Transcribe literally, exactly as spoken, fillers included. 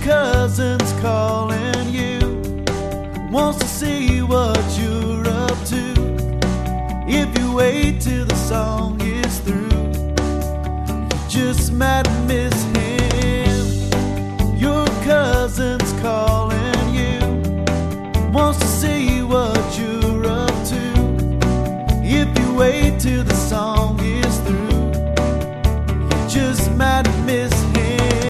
cousin's calling you, wants to see what you're up to. If you wait till the song is through, you just might